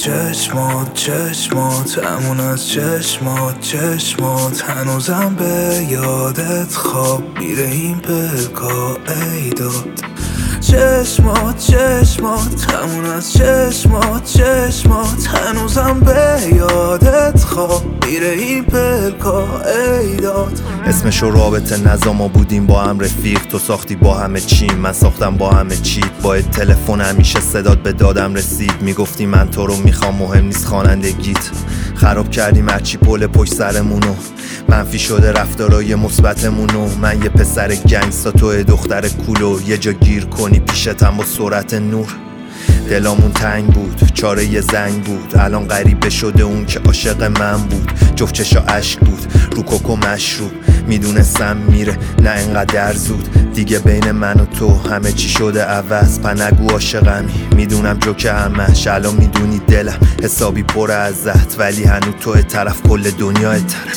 چشمات همون از چشمات هنوزم به یادت خواب میره این پلکا ای داد. چشمات همون از چشمات هنوزم به یادت خواب میره این پلکا ای داد. اسمشو رابطه نظام ما بودیم با هم رفیق، تو ساختی با همه چیم من ساختم با همه چیت. با تلفن همیشه صدات به دادم رسید، میگفتی من تو رو میخوام مهم نیست خوانندگیت. خراب کردیم هرچی پل پشت سرمونو، منفی شده رفتارای مثبتمونو. من یه پسر گنگستا تو دختر کولو، یه جا گیر کنی پیشتم با سرعت نور. دلامون تنگ بود چاره یه زنگ بود، الان غریبه شده اون که عاشق من بود. جفت چشا عشق بود رو کوکو مشروب، میدونستم میره نه انقدر زود. دیگه بین من و تو همه چی شده عوض، پنگو عاشقمی میدونم جوکه همش. الان میدونی دلم حسابی پر ازت، ولی هنو تو طرف کل دنیا طرف.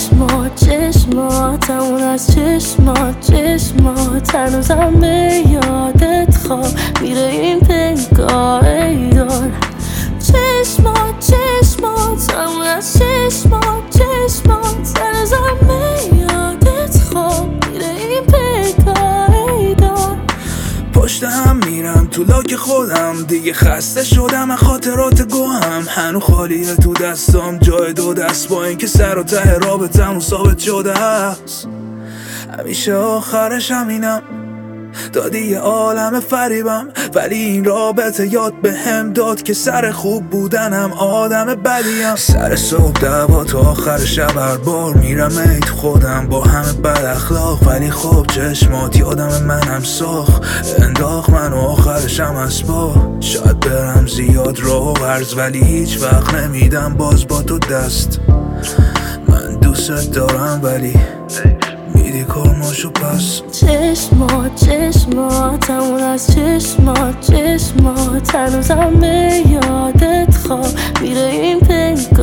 چشمات همون از چشمات هنوزم به یادت خواب میره این پنگاه ای دار. چشمات همون از چشمات هنوزم به یادت خواب میره این پنگاه ای دار. پشت هم میرم تو لاک خودم، دیگه خسته شدم از خاطرات گوهم. هنو خالیه تو دستام جای دو دست، با اینکه سر و ته رابطمون ثابت شده است. همیشه آخرش همینم، دادی یه عالم فریبم، ولی این رابطه یاد به هم داد که سر خوب بودنم آدم بدیم. سر صبح دعوا تا آخر شب هر بار میرم ایت خودم با همه بد اخلاق، ولی خب چشمات یادم منم ساخت انداخت منو آخرشم اسبا. شاید برم زیاد راه و عرض، ولی هیچ وقت نمیدم باز با تو دست. من دوست دارم ولی میدی کارماشو پس. چشمات همون از چشمات هنوزم به یادت خواب میره این پنگاه